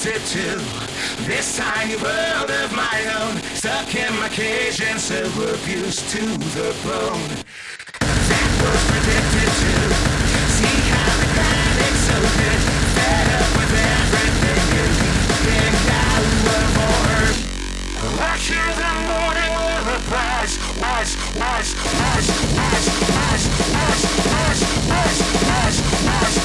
addicted to this tiny world of my own, stuck in my cage and so abused to the bone. That was predicted to see how the panic so good, fed up with everything and leaving out of more. I hear the morning lullabies, wise, wise, wise, wise, wise, wise, wise, wise, wise, wise.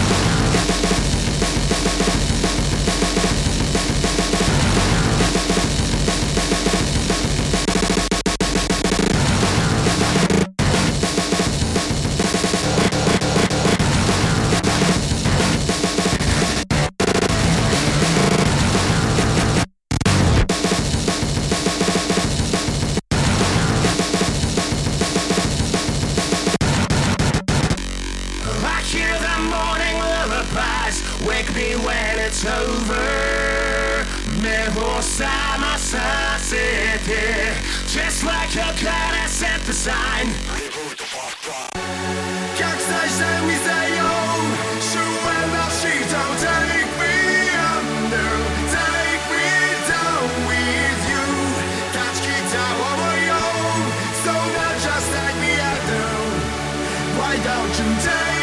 Wake me when it's over. Mejor sama city. Just like your God, I set the sign. Как зажжем и заем, шумом щитом, take me under, take me down with you. Тачки того моем, so not just like me I do. Why don't you take